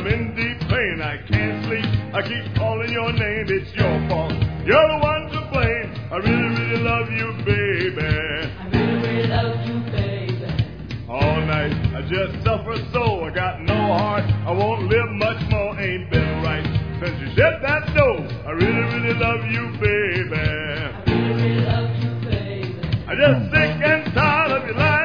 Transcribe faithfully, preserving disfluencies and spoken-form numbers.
I'm in deep pain. I can't sleep. I keep calling your name. It's your fault. You're the one to blame. I really, really love you, baby. I really, really love you, baby. All night I just suffer so. I got no heart. I won't live much more. Ain't been right since you shut that door. I really, really love you, baby. I really, really love you, baby. I'm just sick and tired of your life.